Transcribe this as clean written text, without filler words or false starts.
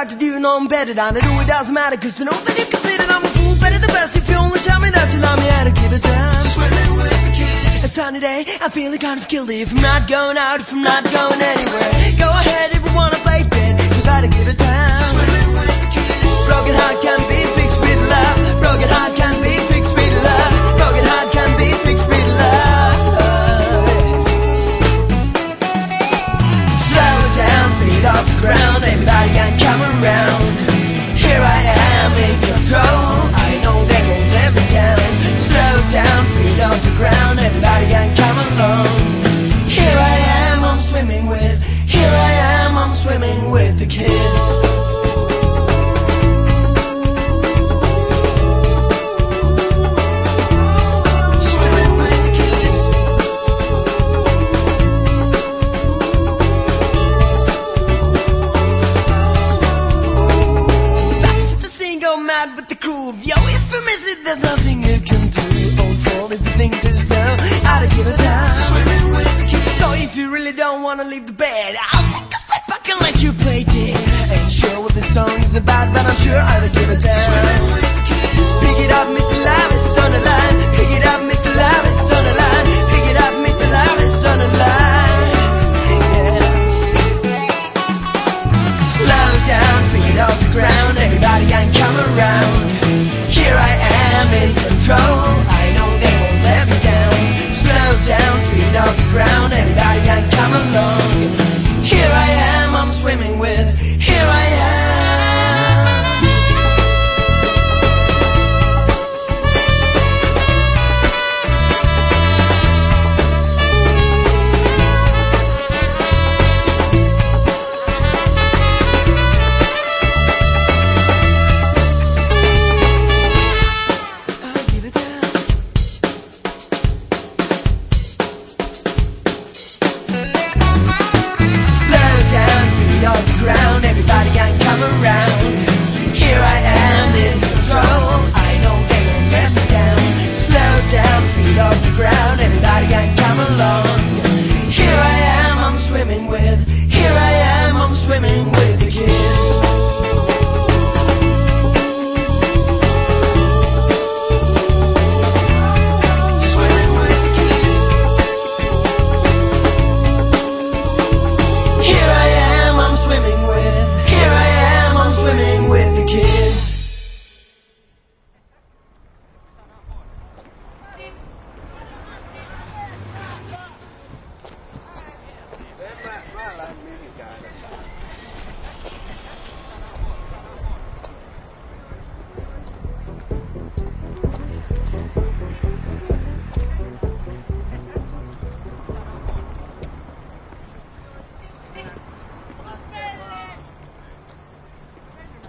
to do, you know I'm better than I do, it doesn't matter, cause I know that you can say that I'm a fool, better the best if you only tell me that you love me, I don't give a damn. Swimming with the kids. A sunny day, I'm feeling kind of guilty if I'm not going out, if I'm not going anywhere. Go ahead if you wanna play bed, cause I don't give a damn. Swimming with the kids. Broken heart can be fixed with love. Broken heart can be fixed with love. Broken heart can be fixed with love. Slow down, feet off the ground, everybody can come around. Here I am in control, I know they won't let me down. Slow down, feet off the ground, everybody can come along. Here I am, I'm swimming with, here I am, I'm swimming with the kids. With the groove, yo, if you miss it, there's nothing you can do. Old soul, if you think this now, I don't give a damn. Swimming with the kids. So if you really don't wanna leave the bed, I'll take a step back and let you play dead. Ain't sure what this song is about, but I'm sure I don't give a damn. Swimming with the kids. Pick it up, Mr. Lavis on the line. Pick it up, Mr. Lavis on the line. Pick it up, Mr. Lavis on the line. Yeah. Slow down, feet off the ground, everybody can come around. Here I am in control, I know they won't let me down. Slow down, feet off the ground, everybody can come along. Here I am, I'm swimming with